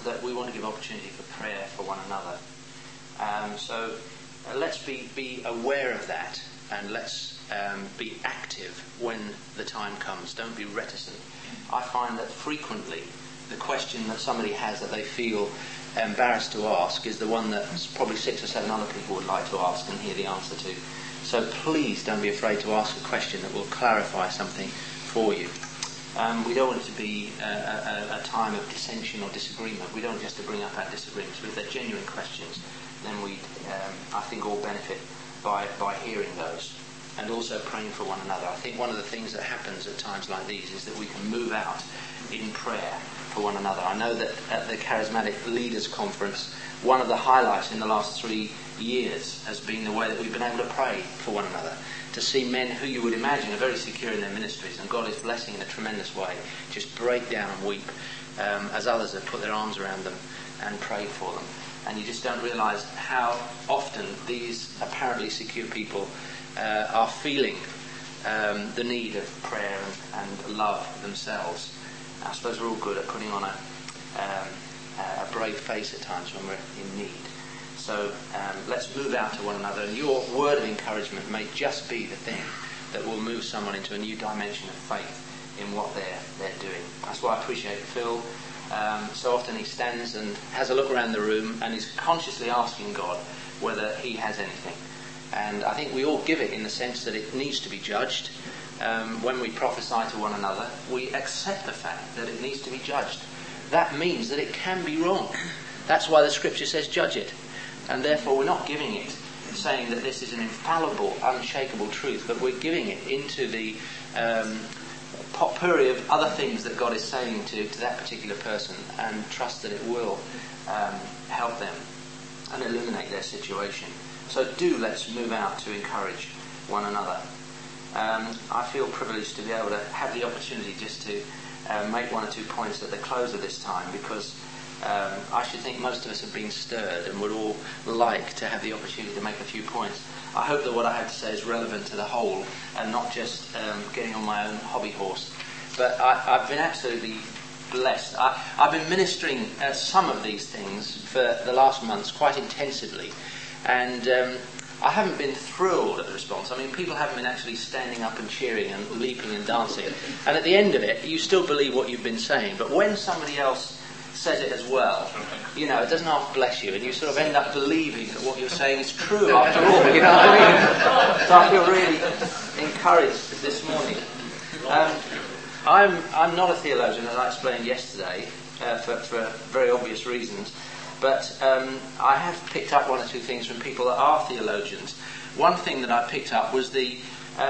that we want to give opportunity for prayer for one another. So let's be aware of that, and let's be active when the time comes. Don't be reticent. I find that frequently the question that somebody has that they feel embarrassed to ask is the one that probably 6 or 7 other people would like to ask and hear the answer to. So please don't be afraid to ask a question that will clarify something for you. We don't want it to be a time of dissension or disagreement. We don't want just to bring up our disagreements. But if they're genuine questions, then we, I think, all benefit by hearing those and also praying for one another. I think one of the things that happens at times like these is that we can move out in prayer for one another. I know that at the Charismatic Leaders Conference, one of the highlights in the last 3 years has been the way that we've been able to pray for one another. To see men who you would imagine are very secure in their ministries and God is blessing in a tremendous way, just break down and weep as others have put their arms around them and prayed for them. And you just don't realise how often these apparently secure people are feeling the need of prayer and love themselves. I suppose we're all good at putting on a brave face at times when we're in need. So let's move out to one another, and your word of encouragement may just be the thing that will move someone into a new dimension of faith in what they're doing. That's why I appreciate Phil. So often he stands and has a look around the room and is consciously asking God whether he has anything. And I think we all give it in the sense that it needs to be judged. When we prophesy to one another, we accept the fact that it needs to be judged. That means that it can be wrong. That's why the scripture says judge it. And therefore we're not giving it, saying that this is an infallible, unshakable truth, but we're giving it into the potpourri of other things that God is saying to that particular person, and trust that it will help them and illuminate their situation. So let's move out to encourage one another. I feel privileged to be able to have the opportunity just to make 1 or 2 points at the close of this time, because I should think most of us have been stirred and would all like to have the opportunity to make a few points. I hope that what I have to say is relevant to the whole and not just getting on my own hobby horse. But I've been absolutely blessed. I've been ministering some of these things for the last months quite intensively, and I haven't been thrilled at the response. I mean, people haven't been actually standing up and cheering and leaping and dancing. And at the end of it, you still believe what you've been saying. But when somebody else says it as well, it doesn't half bless you, and you sort of end up believing that what you're saying is true after all, you know what I mean? So I feel really encouraged this morning. I'm not a theologian, as I explained yesterday, for very obvious reasons, but I have picked up 1 or 2 things from people that are theologians. One thing that I picked up was the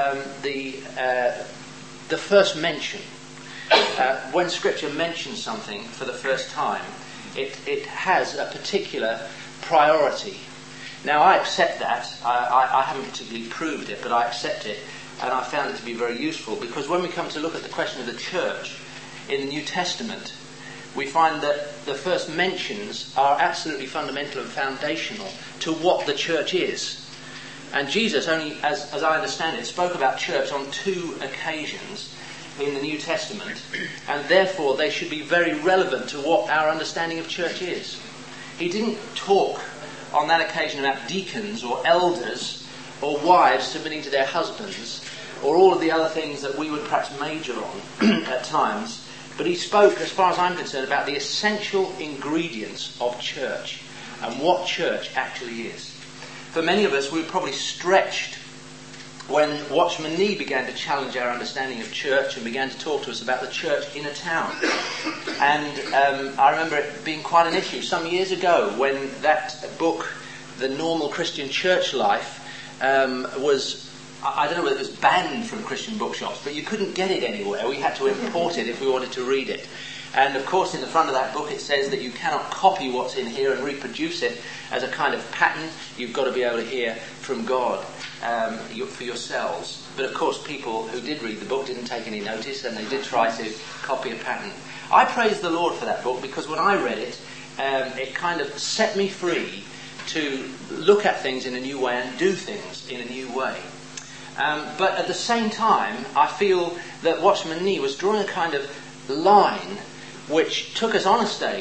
first mention. When Scripture mentions something for the first time, it has a particular priority. Now, I accept that. I haven't particularly proved it, but I accept it, and I found it to be very useful, because when we come to look at the question of the church in the New Testament, we find that the first mentions are absolutely fundamental and foundational to what the church is. And Jesus only, as I understand it, spoke about church on 2 occasions in the New Testament, and therefore they should be very relevant to what our understanding of church is. He didn't talk on that occasion about deacons or elders or wives submitting to their husbands or all of the other things that we would perhaps major on at times, but he spoke, as far as I'm concerned, about the essential ingredients of church and what church actually is. For many of us, we were probably stretched when Watchman Nee began to challenge our understanding of church and began to talk to us about the church in a town. And I remember it being quite an issue some years ago when that book, The Normal Christian Church Life, was, I don't know whether it was banned from Christian bookshops, but you couldn't get it anywhere. We had to import it if we wanted to read it. And of course in the front of that book it says that you cannot copy what's in here and reproduce it as a kind of pattern. You've got to be able to hear from God for yourselves. But of course people who did read the book didn't take any notice, and they did try to copy a pattern. I praise the Lord for that book, because when I read it, it kind of set me free to look at things in a new way and do things in a new way. But at the same time, I feel that Watchman Nee was drawing a kind of line which took us on a stage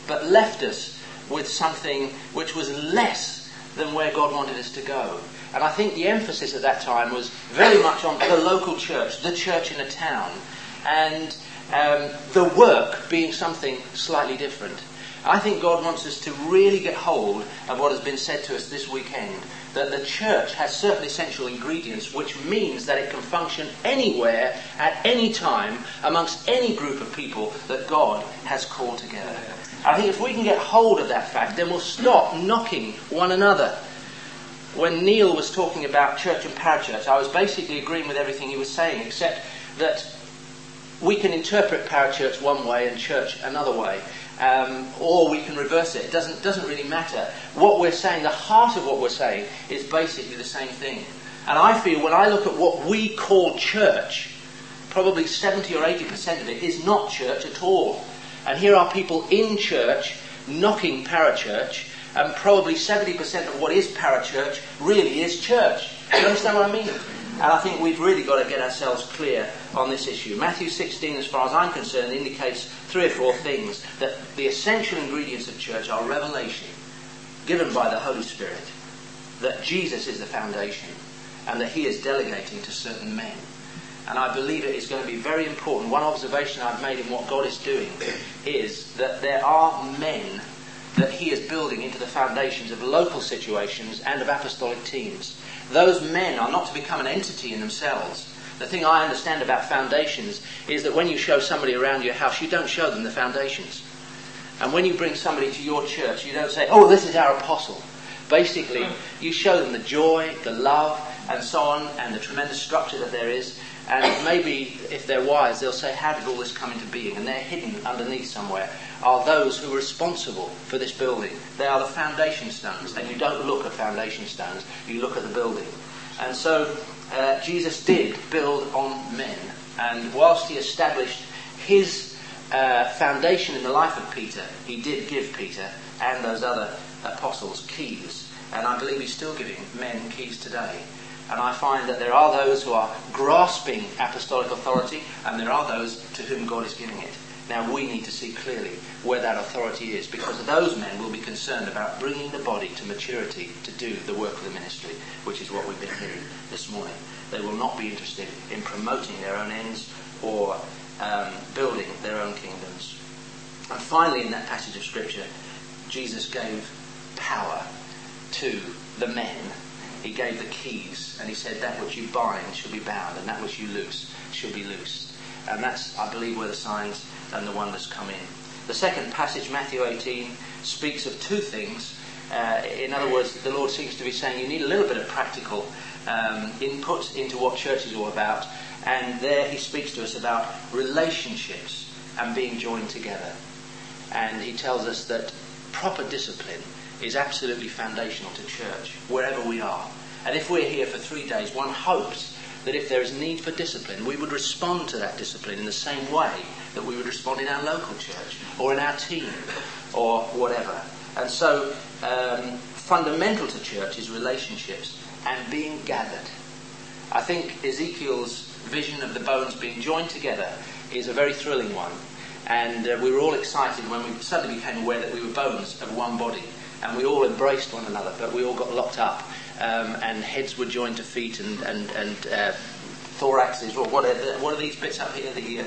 but left us with something which was less than where God wanted us to go. And I think the emphasis at that time was very much on the local church, the church in a town, and the work being something slightly different. I think God wants us to really get hold of what has been said to us this weekend, that the church has certain essential ingredients, which means that it can function anywhere, at any time, amongst any group of people that God has called together. I think if we can get hold of that fact, then we'll stop knocking one another. When Neil was talking about church and parachurch, I was basically agreeing with everything he was saying, except that we can interpret parachurch one way and church another way. Or we can reverse it. It doesn't really matter. What we're saying, the heart of what we're saying, is basically the same thing. And I feel when I look at what we call church, probably 70 or 80% of it is not church at all. And here are people in church knocking parachurch, and probably 70% of what is parachurch really is church. Do you understand what I mean? And I think we've really got to get ourselves clear on this issue. Matthew 16, as far as I'm concerned, indicates 3 or 4 things. That the essential ingredients of church are revelation, given by the Holy Spirit, that Jesus is the foundation, and that he is delegating to certain men. And I believe it is going to be very important. One observation I've made in what God is doing is that there are men that he is building into the foundations of local situations and of apostolic teams. Those men are not to become an entity in themselves. The thing I understand about foundations is that when you show somebody around your house, you don't show them the foundations. And when you bring somebody to your church, you don't say, oh, this is our apostle. Basically, you show them the joy, the love, and so on, and the tremendous structure that there is. And maybe, if they're wise, they'll say, how did all this come into being? And they're hidden underneath somewhere are those who are responsible for this building. They are the foundation stones. And you don't look at foundation stones, you look at the building. And so Jesus did build on men. And whilst he established his foundation in the life of Peter, he did give Peter and those other apostles keys. And I believe he's still giving men keys today. And I find that there are those who are grasping apostolic authority, and there are those to whom God is giving it. Now we need to see clearly where that authority is, because those men will be concerned about bringing the body to maturity to do the work of the ministry, which is what we've been hearing this morning. They will not be interested in promoting their own ends or building their own kingdoms. And finally, in that passage of Scripture, Jesus gave power to the men. He gave the keys, and he said, that which you bind shall be bound, and that which you loose shall be loosed. And that's, I believe, where the signs and the wonders come in. The second passage, Matthew 18, speaks of 2 things. In other words, the Lord seems to be saying you need a little bit of practical input into what church is all about. And there he speaks to us about relationships and being joined together. And he tells us that proper discipline is absolutely foundational to church, wherever we are. And if we're here for 3 days, one hopes that if there is need for discipline, we would respond to that discipline in the same way that we would respond in our local church, or in our team, or whatever. And so, fundamental to church is relationships and being gathered. I think Ezekiel's vision of the bones being joined together is a very thrilling one. And we were all excited when we suddenly became aware that we were bones of one body. And we all embraced one another, but we all got locked up. And heads were joined to feet and thoraxes, or what are these bits up here? The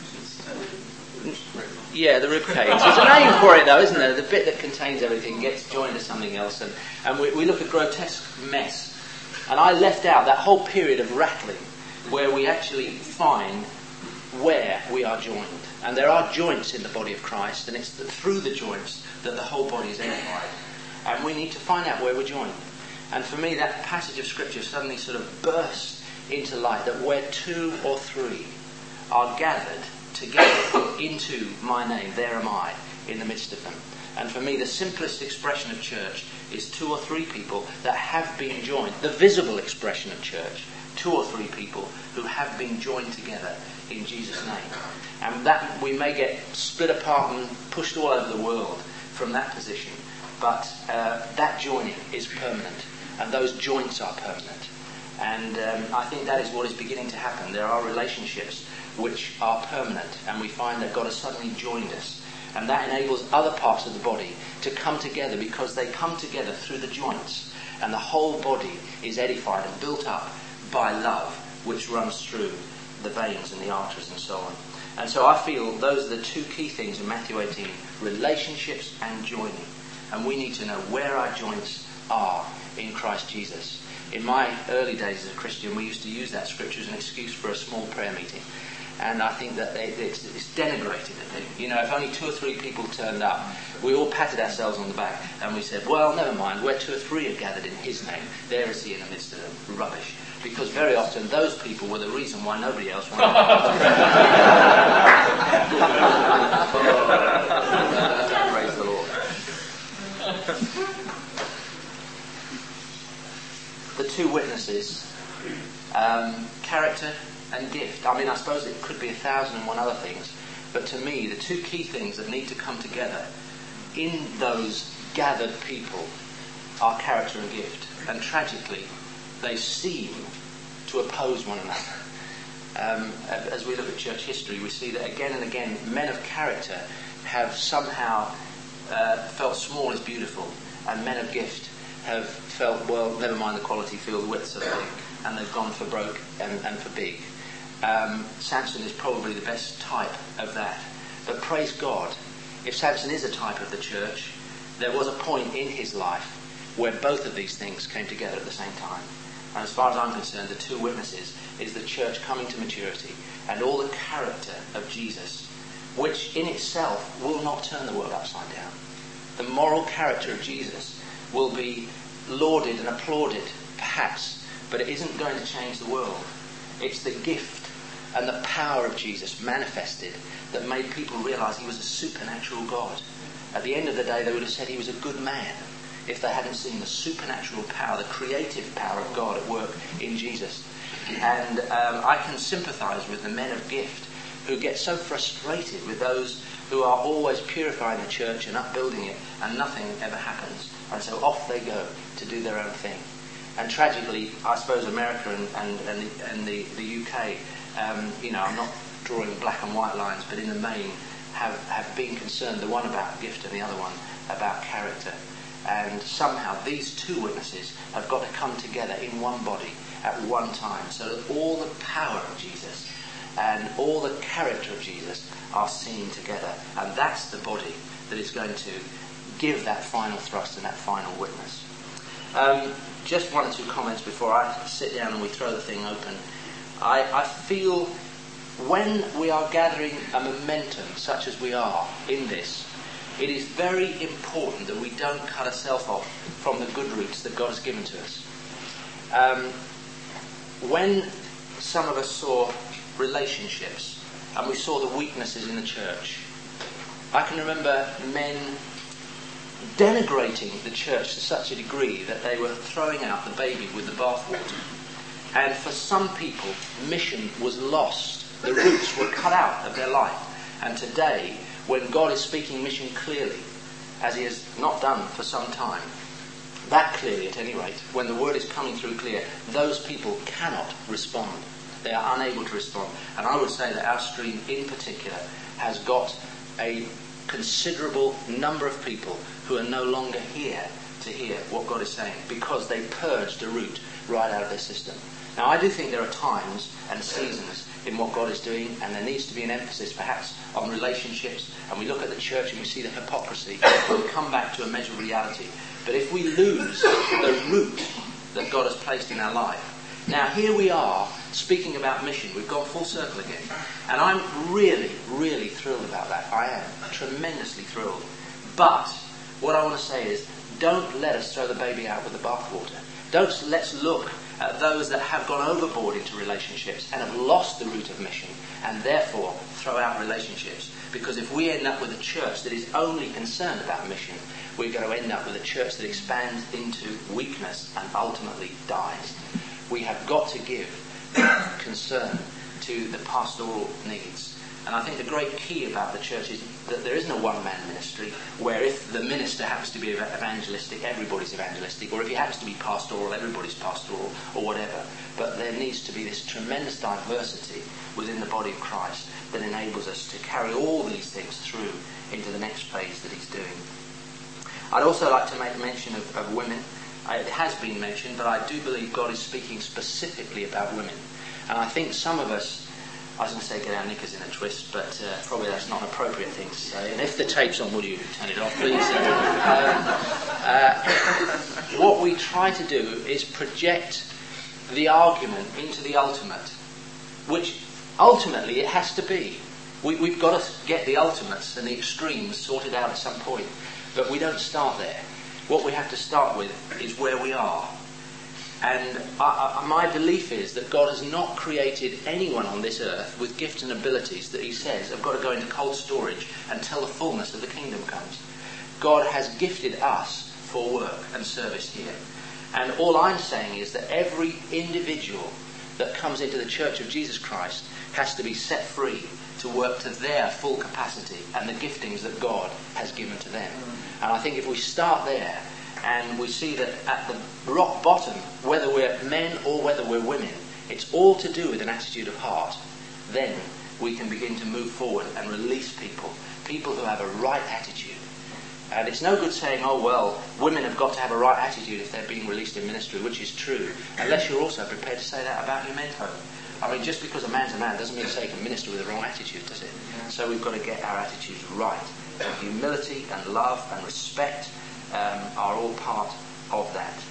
rib cage. There's a name for it though, isn't there? The bit that contains everything gets joined to something else, and we look at grotesque mess. And I left out that whole period of rattling where we actually find where we are joined. And there are joints in the body of Christ, and it's through the joints that the whole body is edified. And we need to find out where we're joined. And for me, that passage of Scripture suddenly sort of burst into light, that where 2 or 3 are gathered together into my name, there am I in the midst of them. And for me, the simplest expression of church is 2 or 3 people that have been joined. The visible expression of church, 2 or 3 people who have been joined together in Jesus' name. And that we may get split apart and pushed all over the world from that position, but that joining is permanent, and those joints are permanent. And I think that is what is beginning to happen. There are relationships which are permanent, and we find that God has suddenly joined us. And that enables other parts of the body to come together, because they come together through the joints. And the whole body is edified and built up by love, which runs through the veins and the arteries and so on. And so I feel those are the two key things in Matthew 18, relationships and joining. And we need to know where our joints are in Christ Jesus. In my early days as a Christian, we used to use that scripture as an excuse for a small prayer meeting. And I think that it's denigrated. You know, if only 2 or 3 people turned up, we all patted ourselves on the back and we said, well, never mind, where 2 or 3 are gathered in his name, there is he in the midst of them. Rubbish. Because very often those people were the reason why nobody else wanted to praise the Lord. The 2 witnesses, character and gift. I mean, I suppose it could be 1,001 other things, but to me, the 2 key things that need to come together in those gathered people are character and gift. And tragically, they seem to oppose one another. As we look at church history, we see that again and again, men of character have somehow felt small is beautiful, and men of gift have felt, well, never mind the quality, feel the width sort of thing, and they've gone for broke and for big. Samson is probably the best type of that. But praise God, if Samson is a type of the church, there was a point in his life where both of these things came together at the same time. And as far as I'm concerned, the 2 witnesses is the church coming to maturity and all the character of Jesus, which in itself will not turn the world upside down. The moral character of Jesus will be lauded and applauded, perhaps, but it isn't going to change the world. It's the gift and the power of Jesus manifested that made people realise he was a supernatural God. At the end of the day, they would have said he was a good man if they hadn't seen the supernatural power, the creative power of God at work in Jesus. And I can sympathise with the men of gift who get so frustrated with those who are always purifying the church and upbuilding it, and nothing ever happens. And so off they go to do their own thing. And tragically, I suppose America and the UK, I'm not drawing black and white lines, but in the main have been concerned, the one about gift and the other one about character. And somehow these 2 witnesses have got to come together in one body at one time, so that all the power of Jesus and all the character of Jesus are seen together. And that's the body that is going to give that final thrust and that final witness. Just 1 or 2 comments before I sit down and we throw the thing open. I feel when we are gathering a momentum such as we are in this, it is very important that we don't cut ourselves off from the good roots that God has given to us. When some of us saw relationships and we saw the weaknesses in the church, I can remember men denigrating the church to such a degree that they were throwing out the baby with the bathwater. And for some people, mission was lost. The roots were cut out of their life. And today, when God is speaking mission clearly, as he has not done for some time, that clearly at any rate, when the word is coming through clear, those people cannot respond. They are unable to respond. And I would say that our stream in particular has got a considerable number of people who are no longer here to hear what God is saying, because they purged the root right out of their system. Now, I do think there are times and seasons in what God is doing, and there needs to be an emphasis perhaps on relationships, and we look at the church and we see the hypocrisy, and we come back to a measure of reality. But if we lose the root that God has placed in our life, now here we are speaking about mission. We've gone full circle again, and I'm really, really thrilled about that. I am tremendously thrilled. But what I want to say is, don't let us throw the baby out with the bathwater. Let's look at those that have gone overboard into relationships and have lost the root of mission, and therefore throw out relationships. Because if we end up with a church that is only concerned about mission, we're going to end up with a church that expands into weakness and ultimately dies. We have got to give concern to the pastoral needs. And I think the great key about the church is that there isn't a one-man ministry where if the minister happens to be evangelistic, everybody's evangelistic, or if he happens to be pastoral, everybody's pastoral, or whatever. But there needs to be this tremendous diversity within the body of Christ that enables us to carry all these things through into the next phase that he's doing. I'd also like to make mention of women. It has been mentioned, but I do believe God is speaking specifically about women. And I think some of us, I was going to say get our knickers in a twist, but probably that's not an appropriate thing to say. And if the tape's on, will you turn it off, please? What we try to do is project the argument into the ultimate, which ultimately it has to be. We've got to get the ultimates and the extremes sorted out at some point, but we don't start there. What we have to start with is where we are. And my belief is that God has not created anyone on this earth with gifts and abilities that he says have got to go into cold storage until the fullness of the kingdom comes. God has gifted us for work and service here. And all I'm saying is that every individual that comes into the Church of Jesus Christ has to be set free to work to their full capacity and the giftings that God has given to them. And I think if we start there, and we see that at the rock bottom, whether we're men or whether we're women, it's all to do with an attitude of heart. Then we can begin to move forward and release people who have a right attitude. And it's no good saying, oh well, women have got to have a right attitude if they're being released in ministry, which is true, unless you're also prepared to say that about your mentor. I mean, just because a man's a man doesn't mean to say he can minister with the wrong attitude, does it? So we've got to get our attitudes right. And humility and love and respect are all part of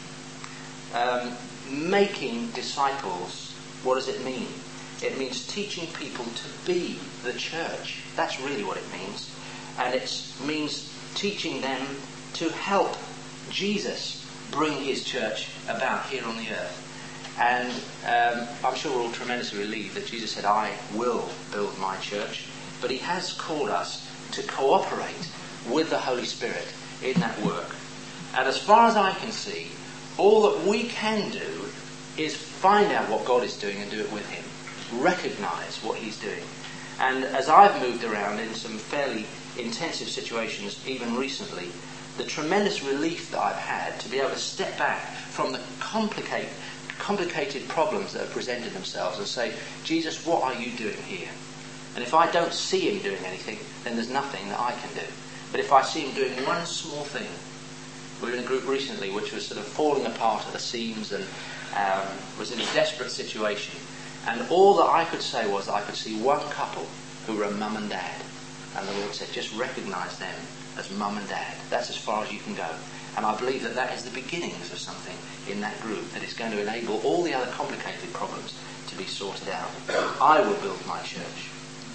that. Making disciples, what does it mean? It means teaching people to be the church. That's really what it means. And it means teaching them to help Jesus bring his church about here on the earth. And I'm sure we're all tremendously relieved that Jesus said, I will build my church. But he has called us to cooperate with the Holy Spirit in that work. And as far as I can see, all that we can do is find out what God is doing and do it with him. Recognise what he's doing. And as I've moved around in some fairly intensive situations, even recently, the tremendous relief that I've had to be able to step back from the complicated problems that have presented themselves and say, Jesus, what are you doing here? And if I don't see him doing anything, then there's nothing that I can do. But if I see him doing one small thing, we were in a group recently which was sort of falling apart at the seams and was in a desperate situation. And all that I could say was that I could see one couple who were a mum and dad. And the Lord said, just recognise them as mum and dad. That's as far as you can go. And I believe that that is the beginnings of something in that group that is going to enable all the other complicated problems to be sorted out. I will build my church.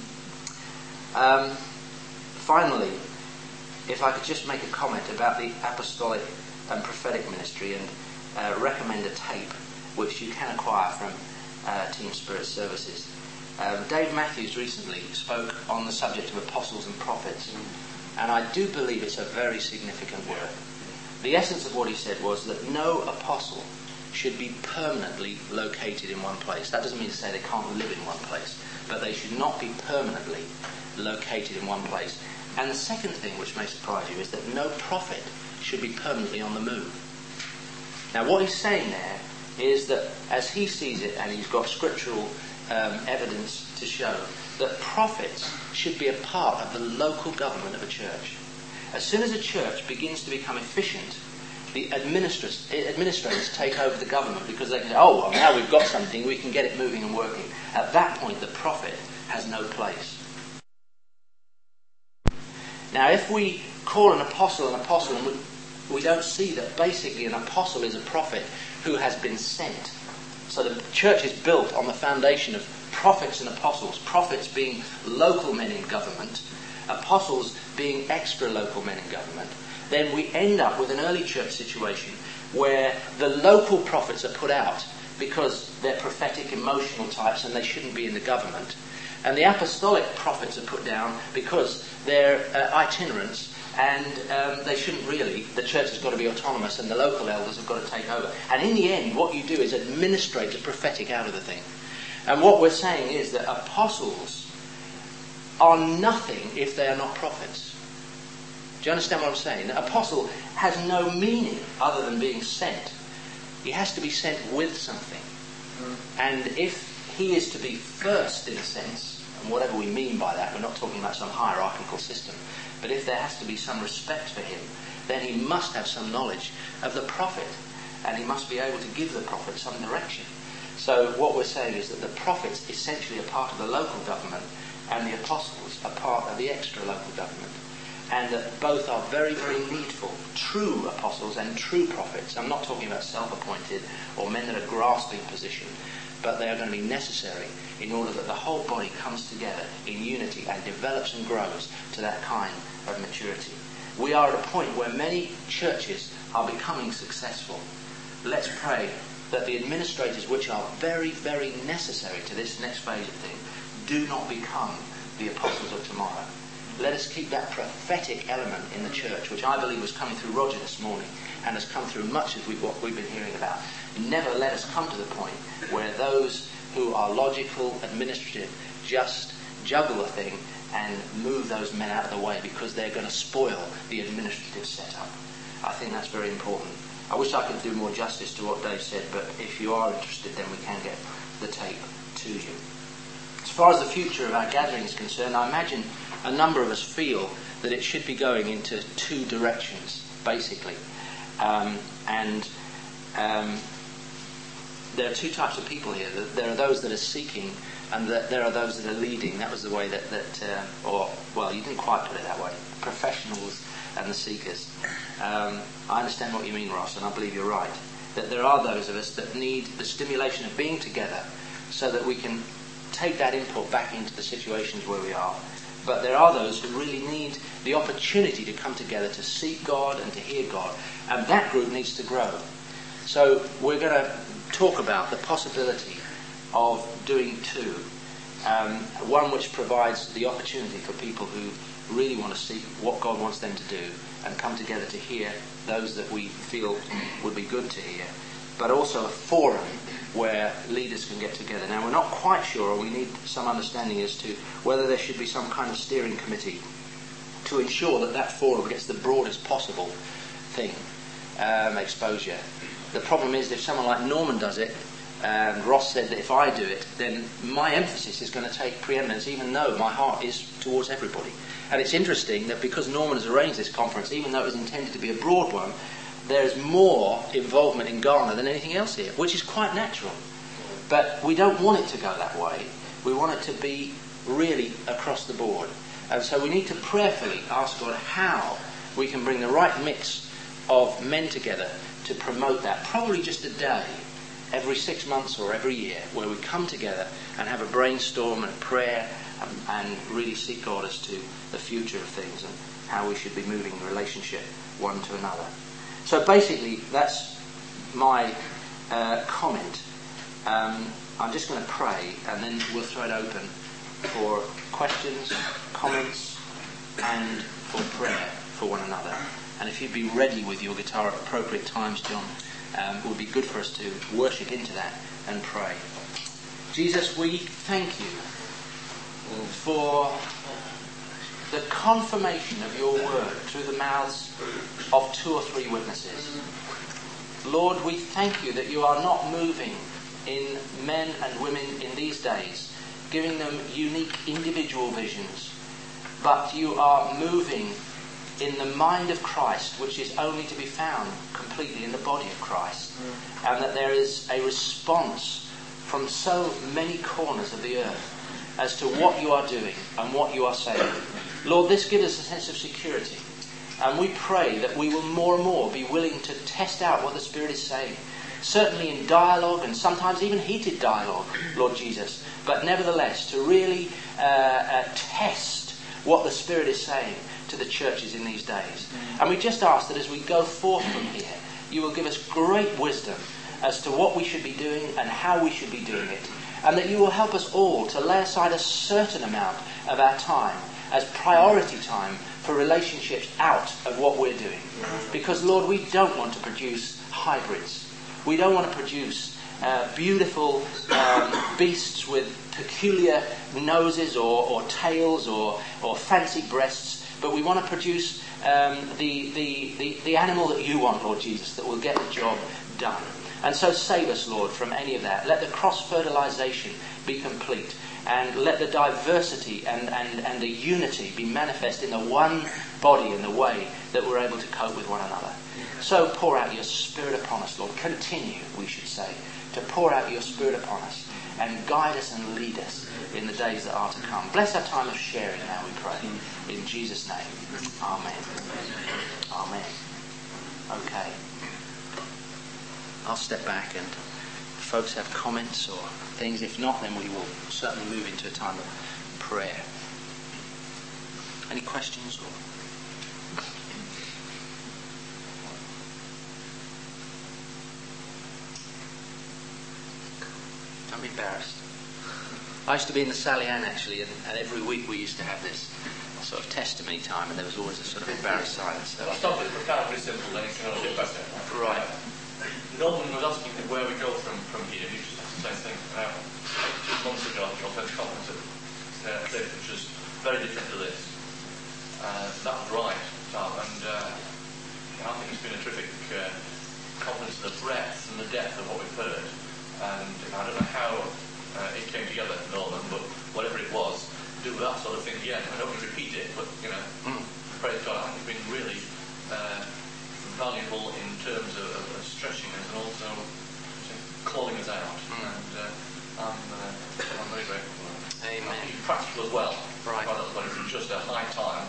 Finally, if I could just make a comment about the apostolic and prophetic ministry and recommend a tape which you can acquire from Team Spirit Services. Dave Matthews recently spoke on the subject of apostles and prophets, and I do believe it's a very significant word. The essence of what he said was that no apostle should be permanently located in one place. That doesn't mean to say they can't live in one place, but they should not be permanently located in one place. And the second thing which may surprise you is that no prophet should be permanently on the move. Now what he's saying there is that as he sees it, and he's got scriptural evidence to show, that prophets should be a part of the local government of a church. As soon as a church begins to become efficient, the administrators take over the government because they can say, oh, well, now we've got something, we can get it moving and working. At that point, the prophet has no place. Now, if we call an apostle and we don't see that basically an apostle is a prophet who has been sent. So the church is built on the foundation of prophets and apostles, prophets being local men in government, apostles being extra local men in government. Then we end up with an early church situation where the local prophets are put out because they're prophetic, emotional types and they shouldn't be in the government. And the apostolic prophets are put down because they're itinerants and they shouldn't really. The church has got to be autonomous and the local elders have got to take over. And in the end, what you do is administrate the prophetic out of the thing. And what we're saying is that apostles are nothing if they are not prophets. Do you understand what I'm saying? An apostle has no meaning other than being sent. He has to be sent with something. And if he is to be first, in a sense, and whatever we mean by that, we're not talking about some hierarchical system, but if there has to be some respect for him, then he must have some knowledge of the prophet, and he must be able to give the prophet some direction. So what we're saying is that the prophets essentially are part of the local government, and the apostles are part of the extra local government. And that both are very, very needful. True apostles and true prophets. I'm not talking about self-appointed or men that are grasping position, but they are going to be necessary in order that the whole body comes together in unity and develops and grows to that kind of maturity. We are at a point where many churches are becoming successful. Let's pray that the administrators, which are very, very necessary to this next phase of things, do not become the apostles of tomorrow. Let us keep that prophetic element in the church, which I believe was coming through Roger this morning and has come through much of what we've been hearing about. Never let us come to the point where those who are logical, administrative, just juggle the thing and move those men out of the way because they're going to spoil the administrative setup. I think that's very important. I wish I could do more justice to what Dave said, but if you are interested, then we can get the tape to you. As far as the future of our gathering is concerned, I imagine a number of us feel that it should be going into two directions, basically. There are two types of people here. There are those that are seeking, and there are those that are leading. That was the way you didn't quite put it that way. Professionals and the seekers. I understand what you mean, Ross, and I believe you're right. That there are those of us that need the stimulation of being together so that we can take that input back into the situations where we are. But there are those who really need the opportunity to come together to seek God and to hear God. And that group needs to grow. So we're going to talk about the possibility of doing two. One which provides the opportunity for people who really want to seek what God wants them to do and come together to hear those that we feel would be good to hear. But also a forum where leaders can get together. Now, we're not quite sure, or we need some understanding as to whether there should be some kind of steering committee to ensure that that forum gets the broadest possible thing, exposure. The problem is if someone like Norman does it, and Ross said that if I do it, then my emphasis is going to take preeminence, even though my heart is towards everybody. And it's interesting that because Norman has arranged this conference, even though it was intended to be a broad one, there's more involvement in Ghana than anything else here, which is quite natural. But we don't want it to go that way. We want it to be really across the board. And so we need to prayerfully ask God how we can bring the right mix of men together to promote that. Probably just a day every 6 months or every year where we come together and have a brainstorm and a prayer and really seek God as to the future of things and how we should be moving the relationship one to another. So basically, that's my comment. I'm just going to pray and then we'll throw it open for questions, comments, and for prayer for one another. And if you'd be ready with your guitar at appropriate times, John, it would be good for us to worship into that and pray. Jesus, we thank you for the confirmation of your word through the mouths of 2 or 3 witnesses. Lord, we thank you that you are not moving in men and women in these days, giving them unique individual visions, but you are moving in the mind of Christ, which is only to be found completely in the body of Christ, and that there is a response from so many corners of the earth as to what you are doing and what you are saying. Lord, this gives us a sense of security, and we pray that we will more and more be willing to test out what the Spirit is saying, certainly in dialogue and sometimes even heated dialogue, Lord Jesus, but nevertheless to really test what the Spirit is saying to the churches in these days. And we just ask that as we go forth from here, you will give us great wisdom as to what we should be doing and how we should be doing it, and that you will help us all to lay aside a certain amount of our time as priority time for relationships out of what we're doing. Because, Lord, we don't want to produce hybrids. We don't want to produce beautiful beasts with peculiar noses or tails or fancy breasts, but we want to produce the animal that you want, Lord Jesus, that will get the job done. And so save us, Lord, from any of that. Let the cross-fertilization be complete, and let the diversity and the unity be manifest in the one body in the way that we're able to cope with one another. So pour out your Spirit upon us, Lord. Continue, we should say, to pour out your Spirit upon us and guide us and lead us in the days that are to come. Bless our time of sharing now, we pray. In Jesus' name. Amen. Amen. Okay. I'll step back, and if folks have comments or things. If not, then we will certainly move into a time of prayer. Any questions? Don't be embarrassed. I used to be in the Sally Ann, actually, and every week we used to have this sort of testimony time, and there was always a sort of embarrassed silence. I'll stop it for kind of very simple, then you can all do better. Right. Norman was asking where we go from here. You just asked the same thing. 6 months ago, I was at a conference which was very different to this. That was right, and I think it's been a terrific conference, the breadth and the depth of what we've heard. And I don't know how it came together, Norman, but whatever it was, do that sort of thing again. I don't want to repeat it, but praise God, I think it's been really valuable in terms of stretching us and also calling us out. And I'm very grateful for that. Amen. It's practical as well. Right. But it's just a high time.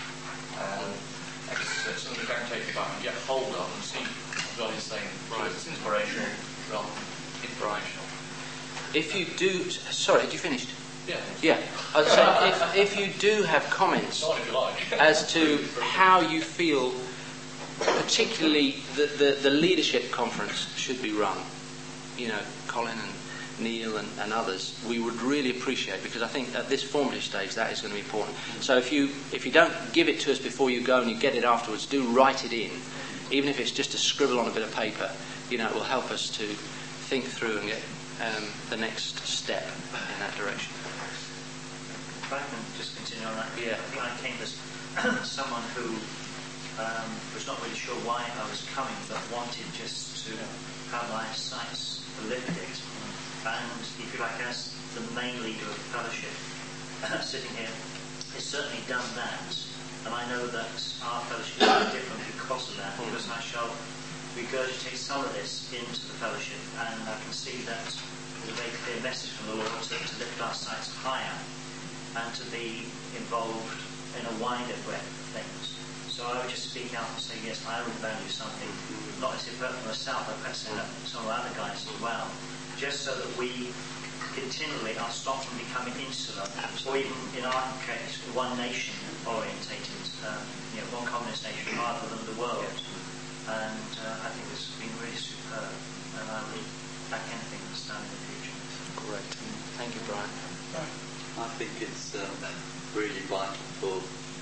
It's something we can take about and get hold of and see what God is saying. Right. It's inspirational rather than inspirational. If you do... Sorry, had you finished? Yeah. I was saying, if you do have comments Not if you like. as to how you feel, particularly the leadership conference should be run, Colin and Neil and others, we would really appreciate, because I think at this formative stage that is going to be important. So if you don't give it to us before you go and you get it afterwards, do write it in, even if it's just a scribble on a bit of paper. It will help us to think through and get the next step in that direction. If I can just continue on that. Yeah. I think I came as someone who was not really sure why I was coming, but wanted just to have my sights lifted. And if you like, as the main leader of the fellowship sitting here, has certainly done that. And I know that our fellowship is very different because of that, because I shall regurgitate some of this into the fellowship, and I can see that there's a very clear message from the Lord to lift our sights higher and to be involved in a wider breadth of things. So I would just speak out and say, yes, I would value something, not necessarily for myself, but perhaps some of our other guys as well, just so that we continually are stopped from becoming insular, or even in our case, one nation orientated, one communist nation rather than the world. And I think this has been really superb, and I will back anything that's done in the future. Great. Thank you, Brian. I think it's really vital for,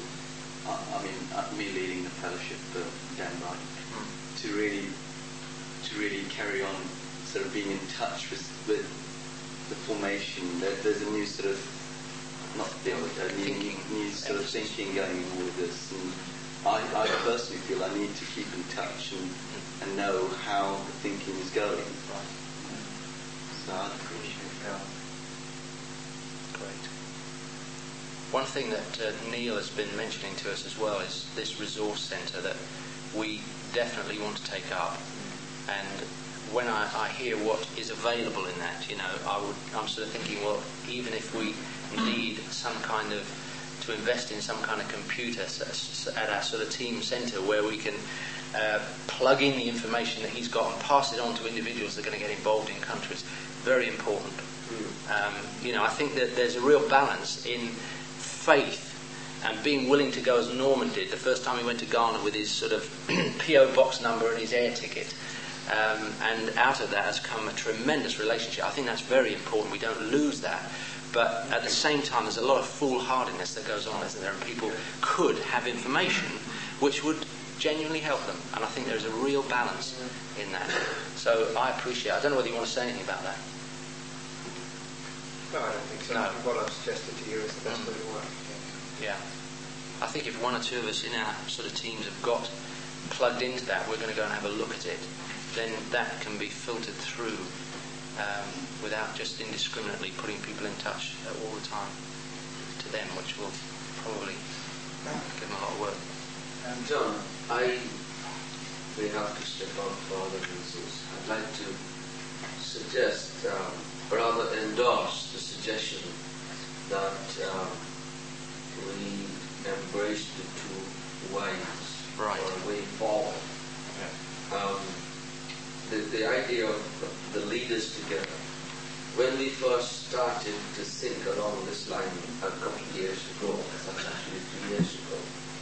me leading the fellowship down right, to really carry on sort of being in touch with the formation. There's a new sort of, new sort of thinking going in all of this, and I personally feel I need to keep in touch and know how the thinking is going. So I'd appreciate that. Great. One thing that Neil has been mentioning to us as well is this resource centre that we definitely want to take up. And when I hear what is available in that, I'm sort of thinking, well, even if we need some kind of, to invest in some kind of computer at our sort of team centre where we can plug in the information that he's got and pass it on to individuals that are going to get involved in countries, very important. I think that there's a real balance in faith and being willing to go as Norman did the first time he went to Ghana with his sort of P.O. box number and his air ticket. And out of that has come a tremendous relationship. I think that's very important. We don't lose that. But at the same time, there's a lot of foolhardiness that goes on, isn't there? And people could have information which would genuinely help them. And I think there's a real balance in that. So I appreciate it. I don't know whether you want to say anything about that. No, I don't think so. No. What I've suggested to you is the best way to work. Yeah. I think if one or two of us in our sort of teams have got plugged into that, we're going to go and have a look at it, then that can be filtered through without just indiscriminately putting people in touch all the time to them, which will probably give them a lot of work. John, I may have to step out for other reasons. I'd like to suggest, rather endorse the suggestion that we embrace the two ways Right. or a way forward. The idea of the leaders together. When we first started to think along this line a couple of years ago, actually 3 years ago,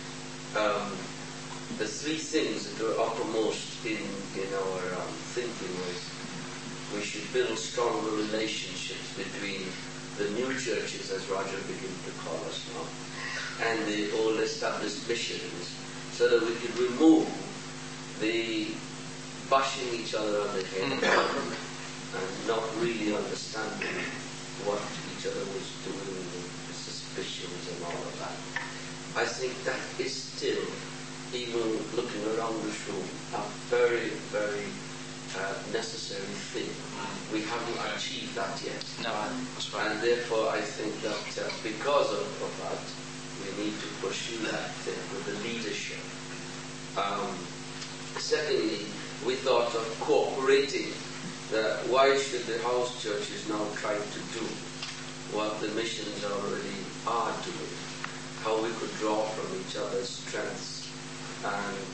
the three things that were uppermost in our thinking was we should build stronger relationships between the new churches, as Roger began to call us now, and the old established missions, so that we could remove the bashing each other on the head and not really understanding what each other was doing, the suspicions and all of that. I think that is still, even looking around this room, a very, very necessary thing. We haven't achieved that yet. No, that's right. And therefore I think that because of that, we need to pursue that thing with the leadership. Secondly, we thought of cooperating. Why should the house churches now try to do what the missions already are doing? How we could draw from each other's strengths and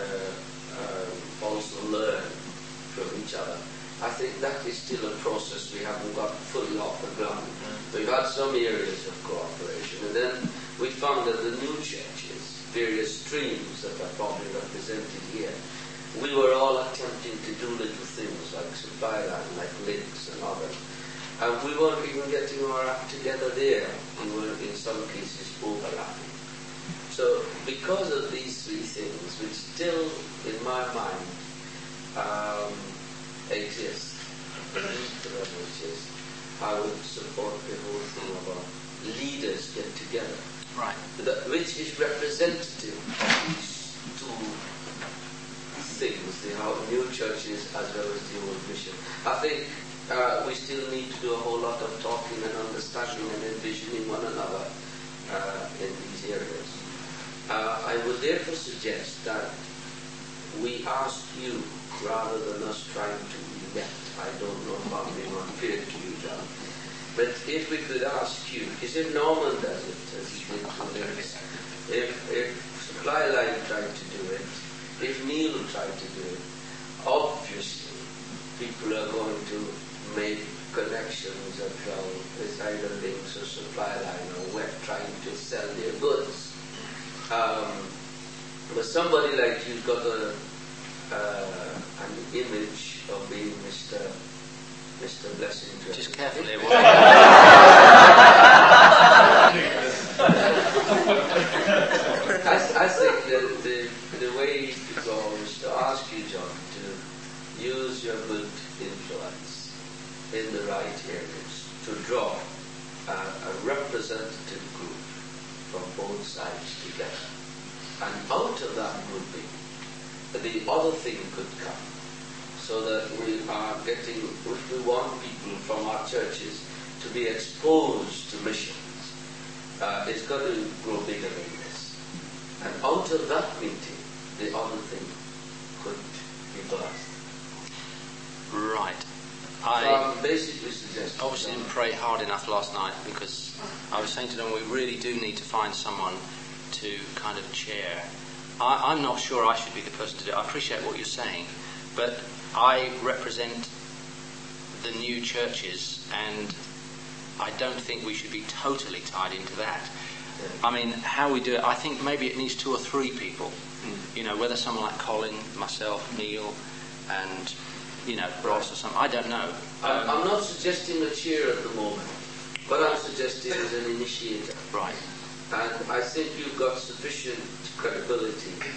also learn from each other. I think that is still a process we haven't got fully off the ground. We've had some areas of cooperation, and then we found that the new churches, various streams that are probably represented here, we were all attempting to do little things like supply line, like links and others. And we weren't even getting our act together there. We were in some cases overlapping. So because of these three things, which still in my mind exist, which is I would support the whole thing about leaders get together. Right. Which is representative of these two things, the new churches as well as the old mission. I think we still need to do a whole lot of talking and understanding and envisioning one another in these areas. I would therefore suggest that we ask you, rather than us trying to elect, I don't know if I'm being unfair to you, John, but if we could ask you, is if Norman does it, as he did to this, if Supply Line tried to do it, if Neil tried to do it, obviously people are going to make connections that is either links or Supply Line or web trying to sell their goods. But somebody like you's got an image of being Mr. Blessing. Just carefully. I think that the way to go is to ask you, John, to use your good influence in the right areas to draw a representative group from both sides together. And out of that grouping, the other thing could come, so that we are getting, if we want people from our churches to be exposed to missions, it's got to grow bigger than this. And out of that meeting, the other thing could be birthed. Right. So I'm basically suggesting... Obviously didn't pray hard enough last night, because I was saying to them we really do need to find someone to kind of chair. I'm not sure I should be the person to do it. I appreciate what you're saying, but I represent the new churches, and I don't think we should be totally tied into that. I mean, how we do it, I think maybe it needs 2 or 3 people. You know, whether someone like Colin, myself, Neil, and, you know, Ross or something. I don't know. I'm not suggesting a chair at the moment. What I'm suggesting is an initiator. Right. And I think you've got sufficient credibility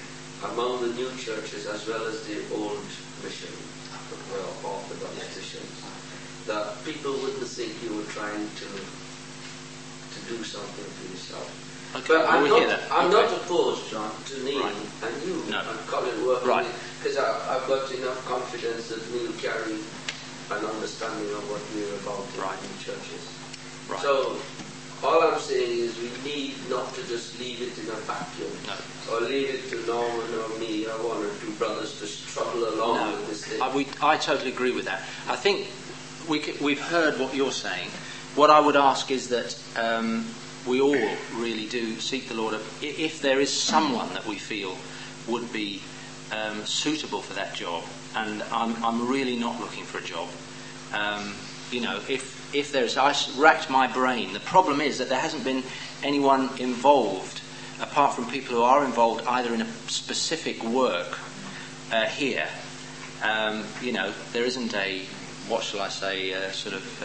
among the new churches as well as the old mission, Orthodox missions, that people wouldn't think you were trying to do something for yourself. Okay, But I'm okay. not opposed, John, to Neil Right. and you No. and Colin working Right. because I've got enough confidence that Neil carry an understanding of what we're about Right. in churches. Right. So all I'm saying is we need not to just leave it in a vacuum No. or leave it to Norman or me or one or two brothers to struggle along No, with this thing. I totally agree with that. I think we've heard what you're saying. What I would ask is that we all really do seek the Lord. If there is someone that we feel would be suitable for that job, and I'm really not looking for a job, if there's, I racked my brain. The problem is that there hasn't been anyone involved, apart from people who are involved either in a specific work here. There isn't a, what shall I say, sort of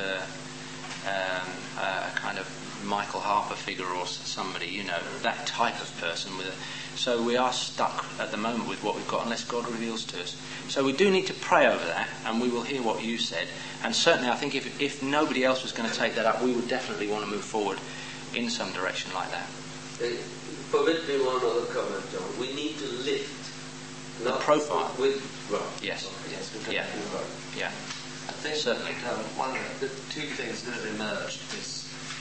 a kind of Michael Harper figure or somebody, that type of person. So we are stuck at the moment with what we've got unless God reveals to us. So we do need to pray over that, and we will hear what you said. And certainly I think if nobody else was going to take that up, we would definitely want to move forward in some direction like that. Permit me one other comment, John. We need to lift The profile. Yes, we've got Yeah. to do both. Yeah. I think Certainly. one of the two things that have emerged is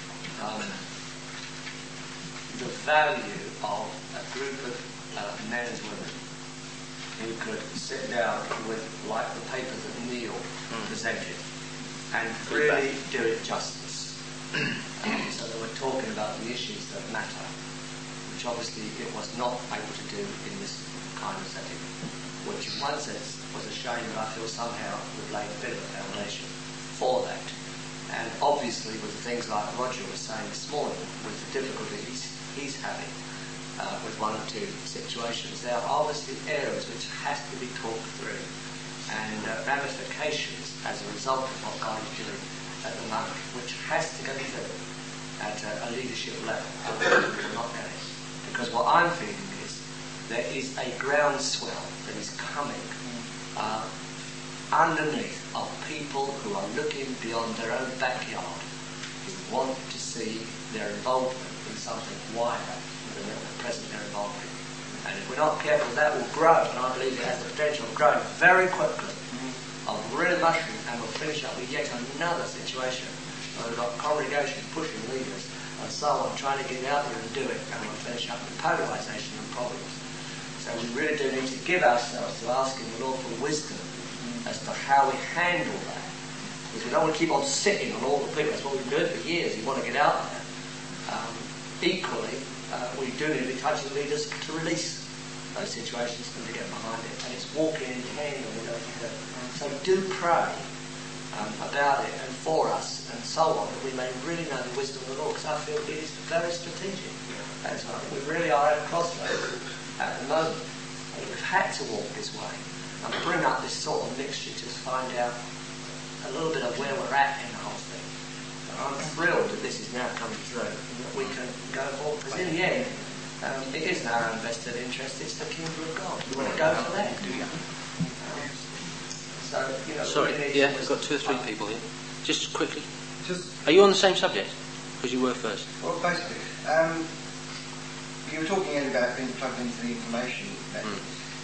the value of a group of men and women who could sit down with, like the paper that Neil presented, and really do it justice. So they were talking about the issues that matter, which obviously it was not able to do in this kind of setting, which in one sense was a shame, but I feel somehow we've laid a bit of a foundation for that. And obviously with the things like Roger was saying this morning, with the difficulties he's having with one or two situations, there are obviously areas which has to be talked through and ramifications as a result of what God is doing at the moment, which has to go through at a leadership level. Otherwise we will not get it. Because what I'm feeling is there is a groundswell that is coming underneath of people who are looking beyond their own backyard, who want to see their involvement in something wider than the present they're involved in. And if we're not careful, that will grow, and I believe it has the potential of growing very quickly, of really mushroom, and we'll finish up with yet another situation where we've got congregation pushing leaders and so on, trying to get out there and do it, and we'll finish up with polarisation and problems. So we really do need to give ourselves to asking the Lord for wisdom as to how we handle that. Because we don't want to keep on sitting on all the people. That's what we've been doing for years. You want to get out there. Equally, we do need to be touching leaders to release those situations and to get behind it. And it's walking in tandem with those who do. So do pray about it and for us and so on, that we may really know the wisdom of the Lord, because I feel it is very strategic. That's right. We really are at a crossroads at the moment. And we've had to walk this way and bring up this sort of mixture to find out a little bit of where we're at in the whole thing. And I'm thrilled that this is now coming through and that we can go forward, because in the end, it isn't our own vested interest, it's the kingdom of God. We want to go for that. Sorry, we've got 2 or 3 people here. Just quickly. Just, Are you on the same subject? Because you were first. well, basically, you were talking earlier about being plugged into the information method.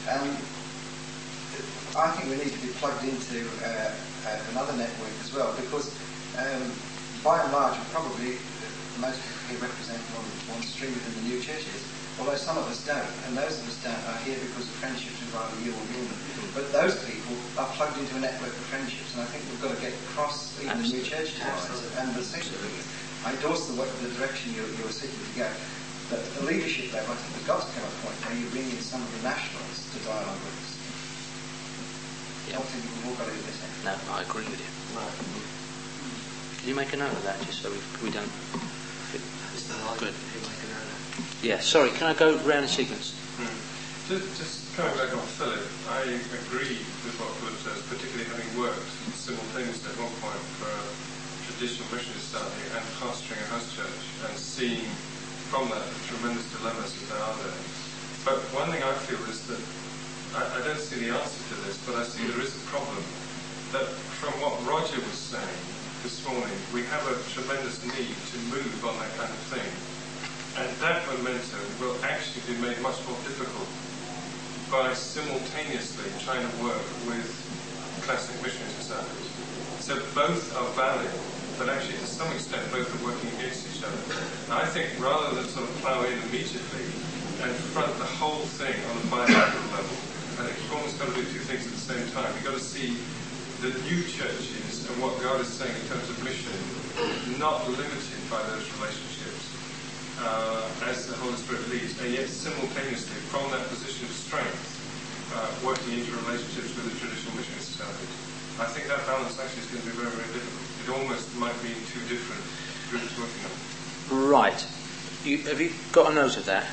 I think we need to be plugged into another network as well, because by and large, probably most people here represent one stream within the new churches, although some of us don't, and those of us don't are here because of friendships with either you or Wilman. But those people are plugged into a network of friendships, and I think we've got to get across even the new church towns. And the second thing is, I endorse the direction you were seeking to go. But at the leadership level, I think there's got to come a point where you bring in some of the nationals to dialogue with us. I don't think we've all got to do this. No, I agree with you. Can you make a note of that, just so we don't... Good. Yeah, sorry, can I go round in sequence? Just coming back on Philip, I agree with what Philip says, particularly having worked simultaneously at one point for a traditional missionary study and pastoring a house church, and seeing from that the tremendous dilemmas that there are there. But one thing I feel is that I don't see the answer to this, but I see there is a problem. That from what Roger was saying this morning, we have a tremendous need to move on that kind of thing. And that momentum will actually be made much more difficult by simultaneously trying to work with classic missionary societies. So both are valid, but actually to some extent both are working against each other. And I think rather than sort of plough in immediately and front the whole thing on a bilateral level, I think you've almost got to do two things at the same time. You've got to see the new churches and what God is saying in terms of mission, not limited by those relationships as the Holy Spirit leads, and yet simultaneously from that position of strength working into relationships with the traditional missionary societies. I think that balance actually is going to be very, very difficult. It almost might mean two different groups working on it. Right. Have you got a note of that?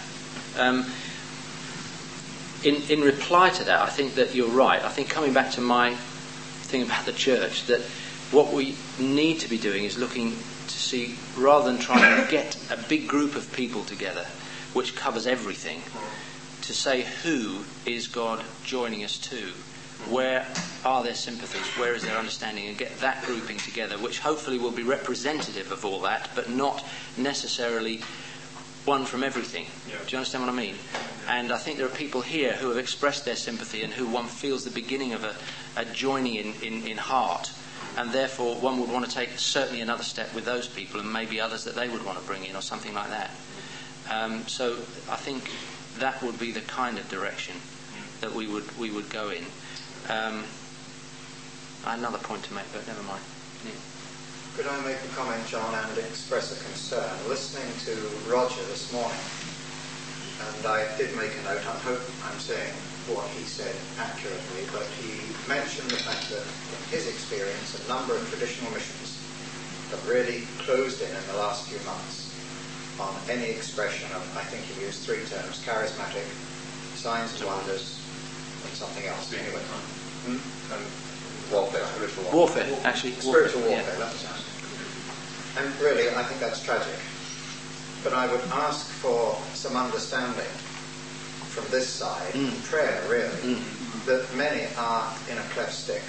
In reply to that, I think that you're right. I think coming back to my thing about the church, that what we need to be doing is looking to see, rather than trying to get a big group of people together, which covers everything, to say who is God joining us to? Where are their sympathies? Where is their understanding? And get that grouping together, which hopefully will be representative of all that, but not necessarily one from everything. Yeah. Do you understand what I mean? And I think there are people here who have expressed their sympathy and who one feels the beginning of a joining in heart. And therefore one would want to take certainly another step with those people and maybe others that they would want to bring in or something like that. So I think that would be the kind of direction that we would go in. I had another point to make, but never mind. Yeah. Could I make a comment, John, and express a concern? Listening to Roger this morning, and I did make a note, I hope I'm saying what he said accurately, but he mentioned the fact that in his experience a number of traditional missions have really closed in the last few months on any expression of, I think he used three terms, charismatic, signs and wonders, and something else. Anyway. Warfare, spiritual Warfare, actually. Spiritual warfare, yeah. that was it. And really, I think that's tragic. But I would ask for some understanding from this side, prayer really, that many are in a cleft stick.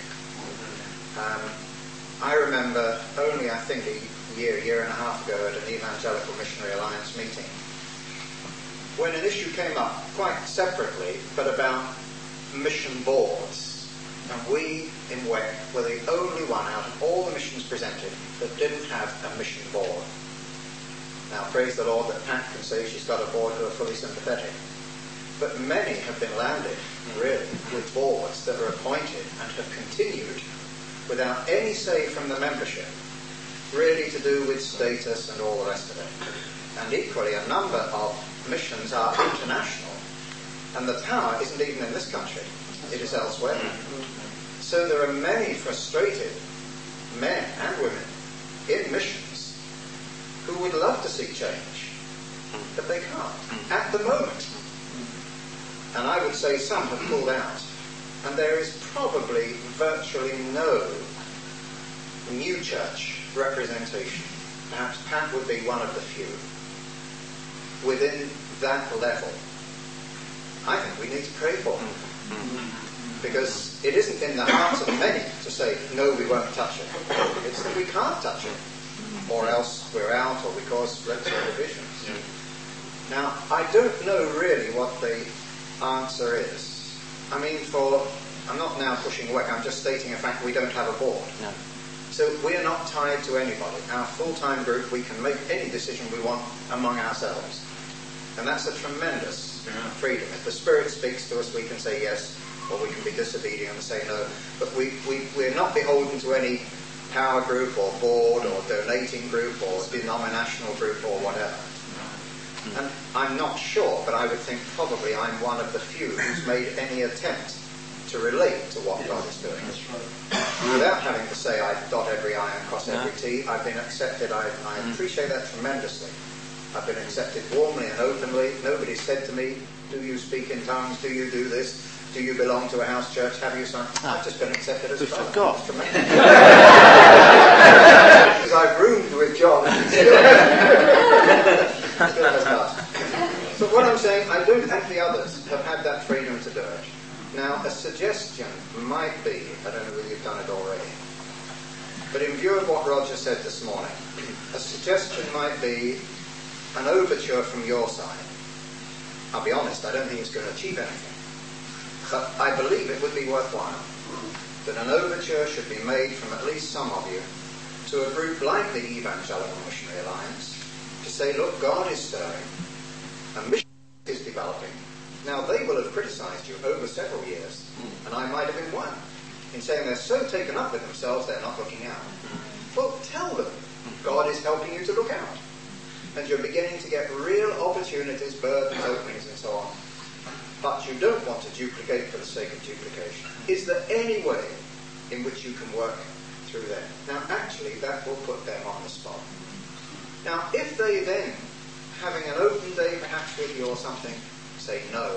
I remember only, I think, a year and a half ago at an Evangelical Missionary Alliance meeting, when an issue came up quite separately, but about mission boards. And we in WEC were the only one out of all the missions presented that didn't have a mission board. Now, praise the Lord that Pat can say she's got a board who are fully sympathetic. But many have been landed, really, with boards that are appointed and have continued without any say from the membership, really to do with status and all the rest of it. And equally, a number of missions are international, and the power isn't even in this country, it is elsewhere. So there are many frustrated men and women in missions who would love to see change, but they can't at the moment. And I would say some have pulled out, and there is probably virtually no new church representation. Perhaps Pat would be one of the few within that level. I think we need to pray for them. Because it isn't in the hearts of many to say, no, we won't touch it. It's that we can't touch it. Or else we're out, or we cause threats or divisions. Now, I don't know really what the answer is. I mean, I'm not now pushing WEC, I'm just stating a fact, we don't have a board. No. So we're not tied to anybody. Our full-time group, we can make any decision we want among ourselves. And that's a tremendous freedom. If the Spirit speaks to us, we can say yes, or we can be disobedient and say no. But we're not beholden to any power group or board or donating group or denominational group or whatever. And I'm not sure, but I would think probably I'm one of the few who's made any attempt to relate to what God is doing. Without having to say I dot every I and cross every T. I've been accepted. I appreciate that tremendously. I've been accepted warmly and openly. Nobody said to me, do you speak in tongues? Do you do this? Do you belong to a house church? Have you signed? I've just been accepted as a brother. God. Because I've roomed with John. Still has not. So what I'm saying, I don't think the others have had that freedom to do it. Now, a suggestion might be, I don't know whether you've done it already, but in view of what Roger said this morning, a suggestion might be an overture from your side. I'll be honest, I don't think it's going to achieve anything. But I believe it would be worthwhile that an overture should be made from at least some of you to a group like the Evangelical Missionary Alliance to say, look, God is stirring, a mission is developing. Now, they will have criticised you over several years, and I might have been one, in saying they're so taken up with themselves they're not looking out. Well, tell them God is helping you to look out. And you're beginning to get real opportunities, burdens, openings, and so on. But you don't want to duplicate for the sake of duplication. Is there any way in which you can work through them? Now, actually, that will put them on the spot. Now, if they then, having an open day perhaps with you or something, say no,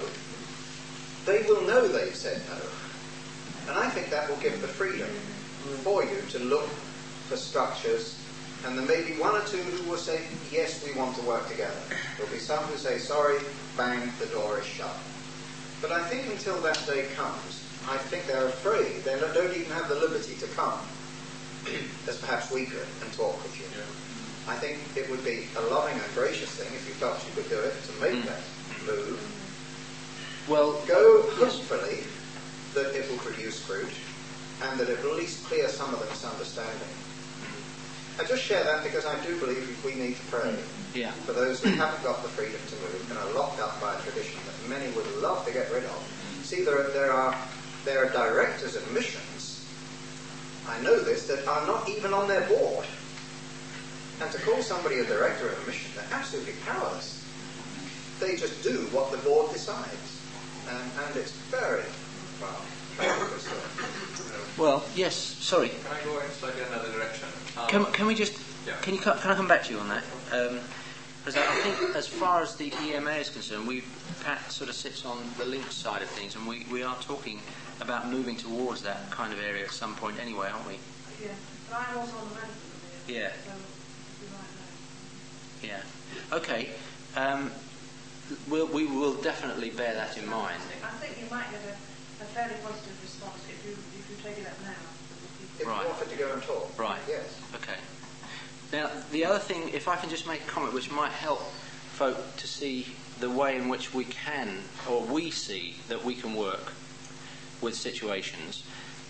they will know they've said no. And I think that will give the freedom for you to look for structures. And there may be one or two who will say, yes, we want to work together. There'll be some who say, sorry, bang, the door is shut. But I think until that day comes, I think they're afraid. They don't even have the liberty to come, as perhaps we could, and talk with you. I think it would be a loving and gracious thing if you felt you could do it, to make that move. Well, go hopefully that it will produce fruit, and that it will at least clear some of the misunderstanding. I just share that because I do believe we need to pray for those who haven't got the freedom to move and are locked up by a tradition that many would love to get rid of. See, there are directors of missions, I know this, that are not even on their board. And to call somebody a director of a mission, they're absolutely powerless. They just do what the board decides. And it's very, well, yes, sorry. Can I go in slightly another direction? Can we just... Yeah. Can I come back to you on that? Because I think as far as the EMA is concerned, Pat sort of sits on the links side of things, and we are talking about moving towards that kind of area at some point anyway, aren't we? Yeah, but I'm also on the management of the Yeah. So you might know. Yeah. Okay. We will definitely bear that in mind. I think you might get a fairly positive response if you take it up now. If you offer to go and talk. Right. Yes. Okay. Now, the other thing, if I can just make a comment which might help folk to see the way in which we can, or we see that we can work with situations.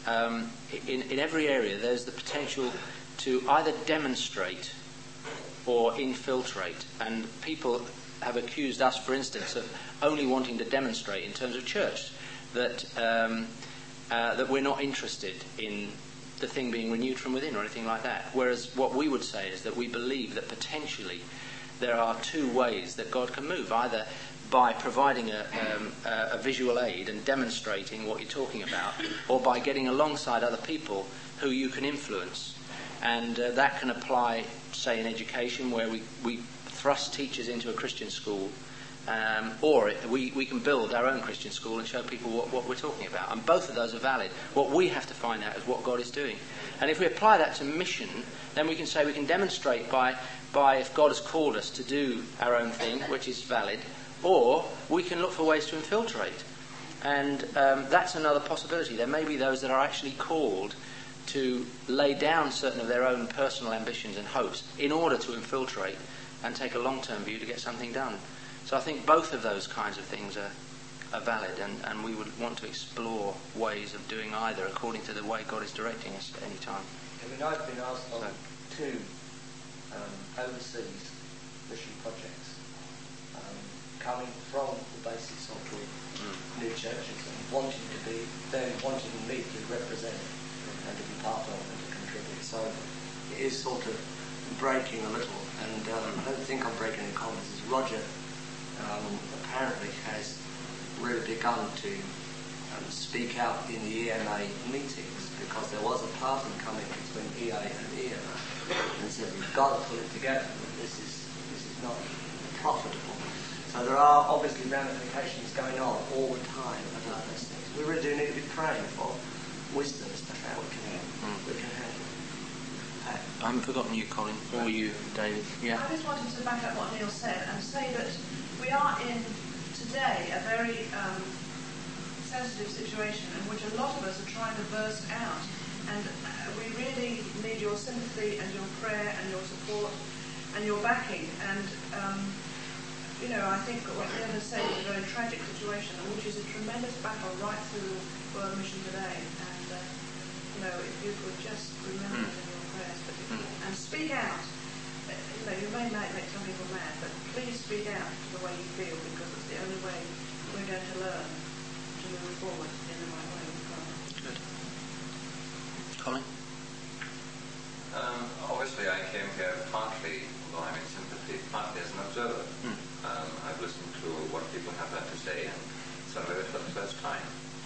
In every area, there's the potential to either demonstrate or infiltrate. And people have accused us, for instance, of only wanting to demonstrate in terms of church, that we're not interested in the thing being renewed from within or anything like that. Whereas what we would say is that we believe that potentially there are two ways that God can move, either by providing a visual aid and demonstrating what you're talking about, or by getting alongside other people who you can influence. And that can apply, say, in education, where we thrust teachers into a Christian school, or we can build our own Christian school and show people what we're talking about. And both of those are valid. What we have to find out is what God is doing. And if we apply that to mission, then we can say we can demonstrate by if God has called us to do our own thing, which is valid, or we can look for ways to infiltrate. And that's another possibility. There may be those that are actually called to lay down certain of their own personal ambitions and hopes in order to infiltrate and take a long-term view to get something done. So I think both of those kinds of things are valid, and we would want to explore ways of doing either according to the way God is directing us at any time. I mean, I've been asked on two overseas mission projects coming from the basis of the new churches and wanting me to represent and to be part of and to contribute. So it is sort of breaking a little, and I don't think I'm breaking any comments. As Roger apparently has really begun to speak out in the EMA meetings, because there was a parting coming between EA and EMA, and said we've got to pull it together. This is not profitable. So there are obviously ramifications going on all the time about those things. We really do need to be praying for wisdom as to how we can handle it. I haven't forgotten you, Colin, or you, David. Yeah. I just wanted to back up what Neil said and say that we are in today a very sensitive situation in which a lot of us are trying to burst out, and we really need your sympathy and your prayer and your support and your backing. And I think what the others say is a very tragic situation, which is a tremendous battle right through world mission today. And if you could just remember it in your prayers, and speak out. You may make some people mad, but please speak out the way you feel, because it's the only way we're going to learn to move forward in the right way with God. Good. Colin? Obviously, I came here partly, although I'm in sympathy, partly as an observer. I've listened to what people have had to say, and some of it for the first time.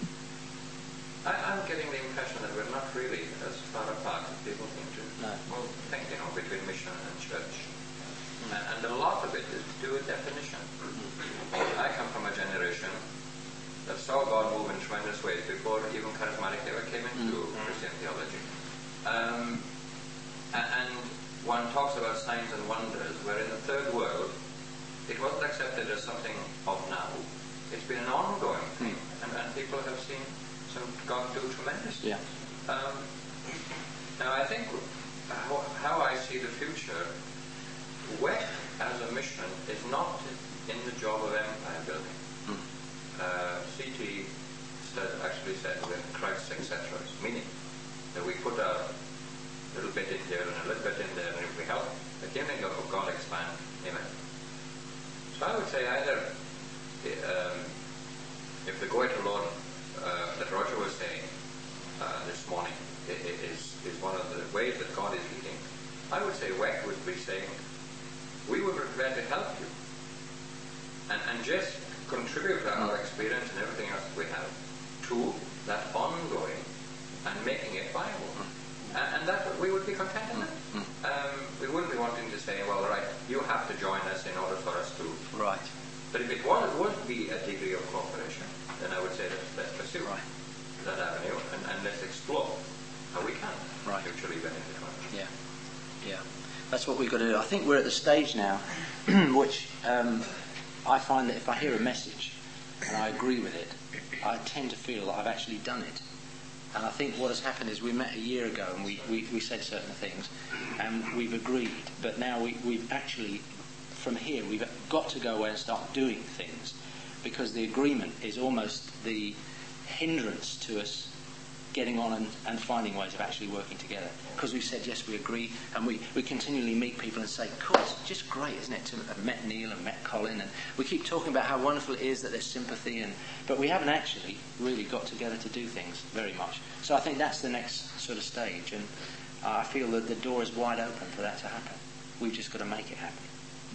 I'm getting the impression that we're not really as far apart as people think to. No. Well, think, between mission and church. And a lot of it is to do with definition. I come from a generation that saw God move in tremendous ways before even charismatic ever came into Christian theology. And one talks about signs and wonders, where in the third world, it wasn't accepted as something of now. It's been an ongoing thing, and people have seen God do tremendous things. Now, I think how I see the future, WEC as a mission is not in the job of empire building. C.T. actually said we're Christ's successors, meaning that we put a little bit in here and a little bit in there, and if we help the kingdom of God expand, amen. So I would say either if the go to Lord that Roger was saying this morning is one of the ways that God is leading, I would say WEC would be saying, we would be prepared to help you and just contribute our experience and everything else that we have to that ongoing and making it viable. And that we would be content in that. We wouldn't be wanting to say, well, right, you have to join us in order for us to. Right. But if it would be a degree of cooperation, then I would say let's pursue that avenue and let's explore how we can mutually benefit from it. Yeah. That's what we've got to do. I think we're at the stage now which I find that if I hear a message and I agree with it, I tend to feel that I've actually done it. And I think what has happened is we met a year ago and we said certain things and we've agreed, but now we've actually, from here, we've got to go away and start doing things, because the agreement is almost the hindrance to us getting on and finding ways of actually working together. Because we said, yes, we agree, and we continually meet people and say, cool, it's just great, isn't it, to have met Neil and met Colin, and we keep talking about how wonderful it is that there's sympathy, but we haven't actually really got together to do things very much. So I think that's the next sort of stage, and I feel that the door is wide open for that to happen. We've just got to make it happen.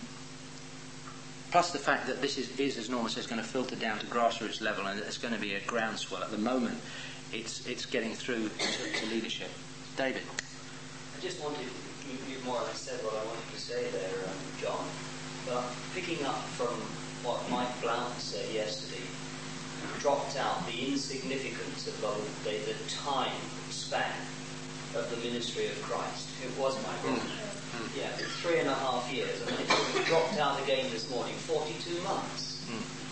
Plus the fact that this is as Norma says, going to filter down to grassroots level, and there's going to be a groundswell. At the moment, it's getting through to leadership. David? I just wanted, you've more or less said what I wanted to say there, John, but picking up from what Mike Blount said yesterday, dropped out the insignificance of the time span of the ministry of Christ. It was Mike, wasn't it? Yeah, 3.5 years. I mean, it dropped out again this morning, 42 months.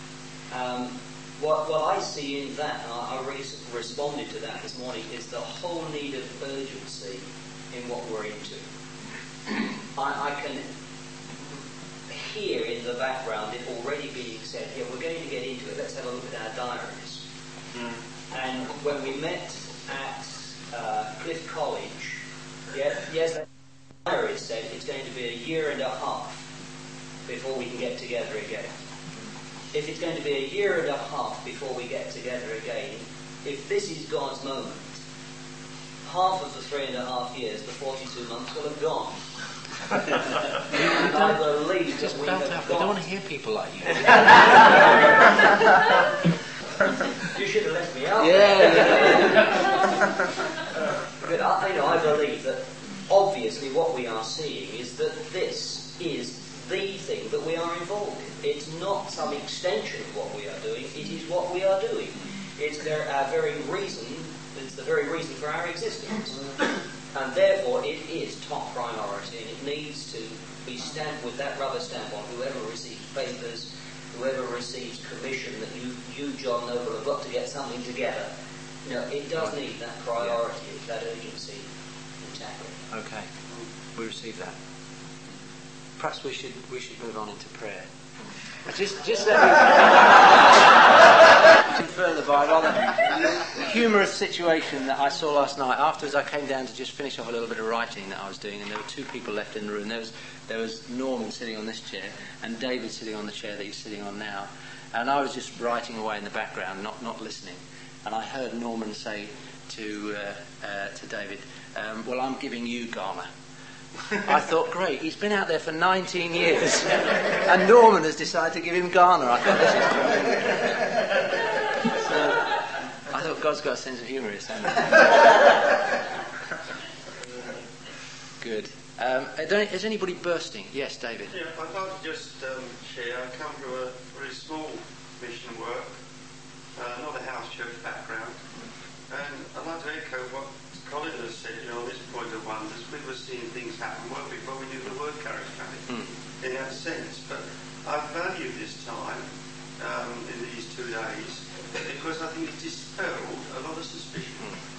What I see in that, and I responded to that this morning, is the whole need of urgency in what we're into. I can hear in the background it already being said, yeah, we're going to get into it, let's have a look at our diaries. And when we met at Cliff College, yes, that diary said it's going to be 1.5 years before we can get together again. If it's going to be 1.5 years before we get together again, if this is God's moment, half of the 3.5 years, the 42 months, will have gone. And I believe that we have got... I don't want to hear people like you. You should have left me out. But I believe that obviously what we are seeing is that this is the thing that we are involved in. It's not some extension of what we are doing, it is what we are doing. It's the very reason for our existence. And therefore it is top priority, and it needs to be stamped with that rubber stamp on whoever receives papers whoever receives commission that you, John Noble, have got to get something together. It does need that priority, that urgency in tackling. Okay, we receive that. Perhaps we should move on into prayer. Just let me further by a rather humorous situation that I saw last night. Afterwards, I came down to just finish off a little bit of writing that I was doing, and there were two people left in the room. There was Norman sitting on this chair, and David sitting on the chair that he's sitting on now. And I was just writing away in the background, not listening. And I heard Norman say to David, "Well, I'm giving you Ghana." I thought, great, he's been out there for 19 years and Norman has decided to give him Ghana. I thought, this is tremendous. So, I thought God's got a sense of humour, hasn't he? Good. Is anybody bursting? Yes, David. Yeah, I'd like to just share, I come from a very small mission work, not a house church background, and I'd like to echo what Colin has said, on this point of wonders. We were seeing things happen well before we knew the word charismatic in that sense. But I value this time in these 2 days because I think it's dispelled a lot of suspicion.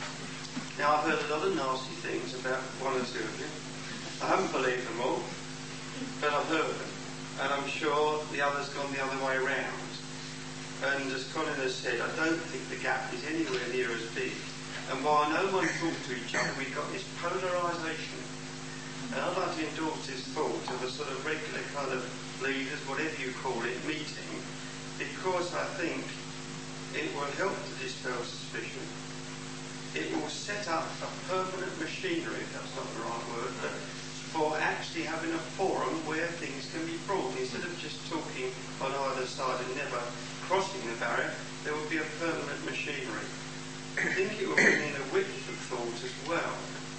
Now, I've heard a lot of nasty things about one or two of you. I haven't believed them all, but I've heard them. And I'm sure the other's gone the other way around. And as Colin has said, I don't think the gap is anywhere near as big. And while no one talks to each other, we've got this polarisation. And I'd like to endorse this thought of a sort of regular kind of leaders, whatever you call it, meeting, because I think it will help to dispel suspicion. It will set up a permanent machinery, if that's not the right word, but for actually having a forum where things can be brought. Instead of just talking on either side and never crossing the barrier, there will be a permanent machinery. I think it will bring in a width of thought as well,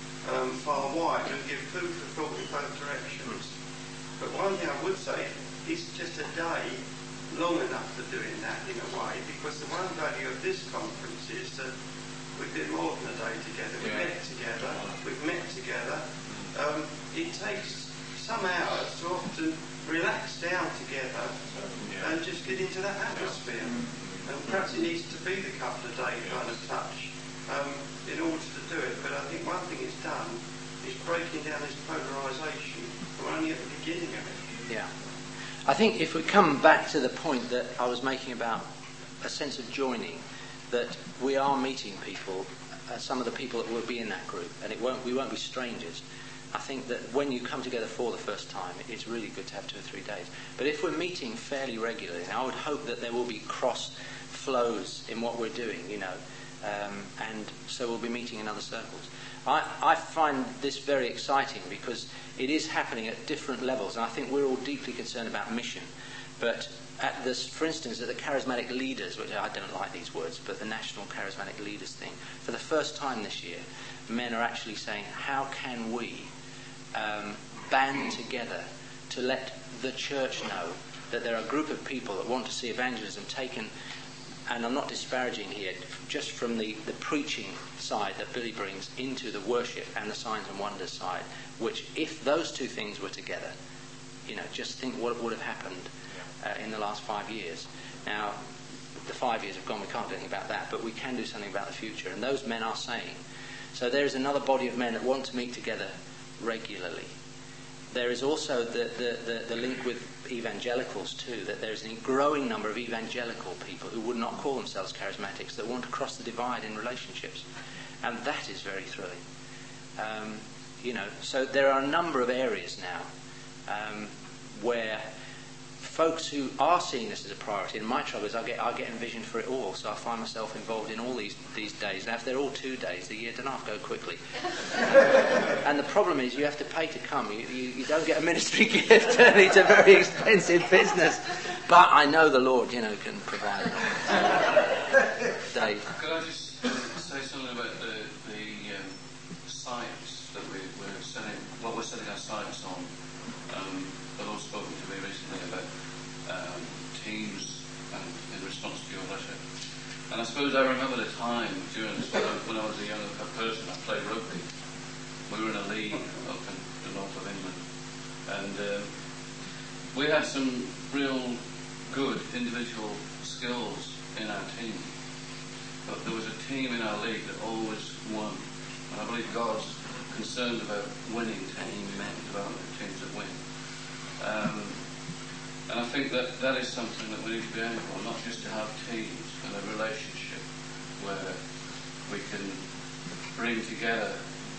far wide, and give food for thought in both directions. But one thing I would say is just a day long enough for doing that in a way, because the one value of this conference is that we've been more than a day together. We've met together. It takes some hours to often relax down together and just get into that atmosphere. And perhaps it needs to be the couple of day kind of touch in order to do it. But I think one thing it's done is breaking down this polarisation. We're only at the beginning of it. Yeah. I think if we come back to the point that I was making about a sense of joining, that we are meeting people, some of the people that will be in that group, and we won't be strangers. I think that when you come together for the first time, it's really good to have 2 or 3 days. But if we're meeting fairly regularly, I would hope that there will be cross flows in what we're doing, and so we'll be meeting in other circles. I find this very exciting because it is happening at different levels, and I think we're all deeply concerned about mission. But at this, for instance, at the charismatic leaders, which I don't like these words, but the national charismatic leaders thing, for the first time this year, men are actually saying, how can we band together to let the church know that there are a group of people that want to see evangelism taken, and I'm not disparaging here, just from the preaching side that Billy brings into the worship and the signs and wonders side, which if those two things were together, just think what would have happened in the last 5 years. Now, the 5 years have gone, we can't do anything about that, but we can do something about the future, and those men are saying. So there is another body of men that want to meet together regularly. There is also the link with evangelicals too, that there's a growing number of evangelical people who would not call themselves charismatics that want to cross the divide in relationships, and that is very thrilling. So there are a number of areas now where folks who are seeing this as a priority, and my trouble is I get envisioned for it all, so I find myself involved in all these days. Now, if they're all 2 days, the year doesn't have to go quickly. And the problem is you have to pay to come. You don't get a ministry gift, and it's a very expensive business. But I know the Lord, can provide. Dave. Could I just say something about the sites that we're setting our sights on? The Lord's spoken to me recently about teams and in response to your letter. And I suppose I remember the time during this, when I was a young person, I played rugby. We were in a league up in the north of England. And we had some real good individual skills in our team, but there was a team in our league that always won. And I believe God's concerned about winning teams, development teams that win. And I think that is something that we need to be aiming for, not just to have teams and a relationship where we can bring together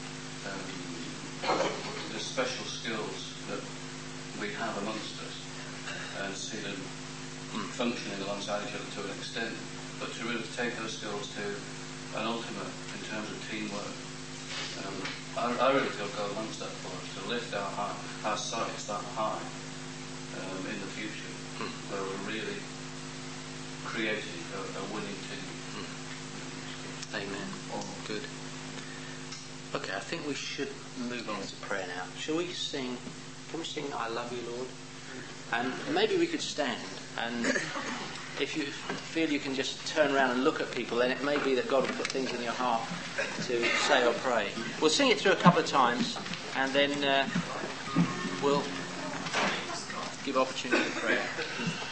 the special skills that we have amongst us and see them functioning alongside each other to an extent, but to really take those skills to an ultimate in terms of teamwork. I really feel God wants that for us, to lift our sights that high in the future, where we're really creating a winning team. Amen. Good. Okay, I think we should move on to prayer now. Shall we sing? Can we sing I Love You, Lord? And maybe we could stand, and if you feel you can just turn around and look at people, then it may be that God will put things in your heart to say or pray. We'll sing it through a couple of times, and then we'll give opportunity for prayer.